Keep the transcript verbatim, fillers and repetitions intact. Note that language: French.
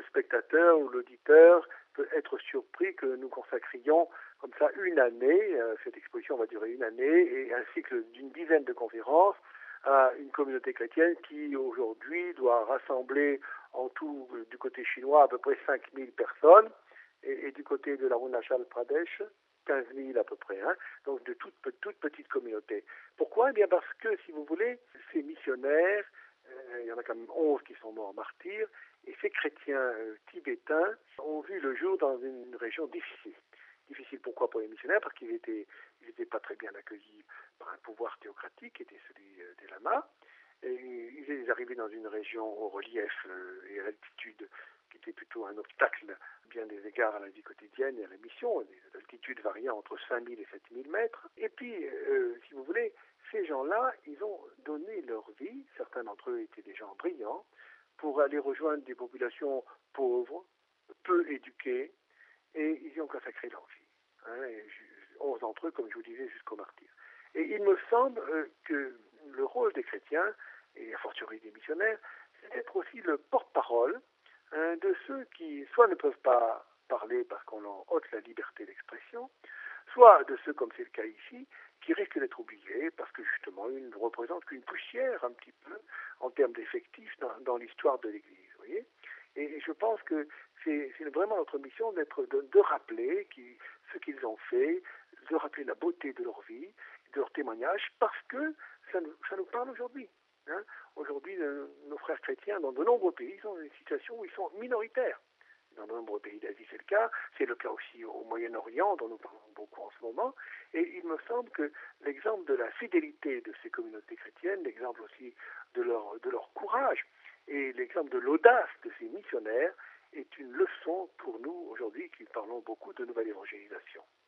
spectateur ou l'auditeur peut être surpris que nous consacrions comme ça une année, euh, cette exposition va durer une année, et un cycle d'une dizaine de conférences à une communauté chrétienne qui aujourd'hui doit rassembler en tout euh, du côté chinois à peu près cinq mille personnes et, et du côté de l'Arunachal Pradesh quinze mille à peu près, hein, donc de toutes toute petites communautés. Pourquoi? Eh bien parce que, si vous voulez, ces missionnaires, euh, il y en a quand même onze qui sont morts martyrs, et ces chrétiens euh, tibétains ont vu le jour dans une région difficile. Difficile pourquoi pour les missionnaires? Parce qu'ils étaient, ils n'étaient pas très bien accueillis par un pouvoir théocratique qui était celui euh, des lamas. Et ils arrivaient dans une région au relief euh, et à l'altitude qui était plutôt un obstacle bien des égards à la vie quotidienne et à la mission, des altitudes variant entre cinq mille et sept mille mètres. Et puis, euh, si vous voulez, ces gens-là, ils ont donné leur vie, certains d'entre eux étaient des gens brillants, pour aller rejoindre des populations pauvres, peu éduquées, et ils y ont consacré leur vie. Hein, et onze d'entre eux, comme je vous disais, jusqu'au martyr. Et il me semble euh, que le rôle des chrétiens, et a fortiori des missionnaires, c'est d'être aussi le porte-parole hein, de ceux qui, soit ne peuvent pas parler parce qu'on leur ôte la liberté d'expression, soit de ceux, comme c'est le cas ici, qui risquent d'être oubliés parce que justement ils ne représentent qu'une poussière un petit peu en termes d'effectifs dans, dans l'histoire de l'Église. Vous voyez, et, et je pense que c'est, c'est vraiment notre mission d'être, de, de rappeler qui, ce qu'ils ont fait, de rappeler la beauté de leur vie, de leur témoignage, parce que ça nous, ça nous parle aujourd'hui. Hein. Aujourd'hui, de, nos frères chrétiens dans de nombreux pays sont dans une situation où ils sont minoritaires. Dans de nombreux pays d'Asie, c'est le cas. C'est le cas aussi au Moyen-Orient, dont nous parlons beaucoup en ce moment. Et il me semble que l'exemple de la fidélité de ces communautés chrétiennes, l'exemple aussi de leur, de leur courage et l'exemple de l'audace de ces missionnaires est une leçon pour nous aujourd'hui qui parlons beaucoup de nouvelle évangélisation.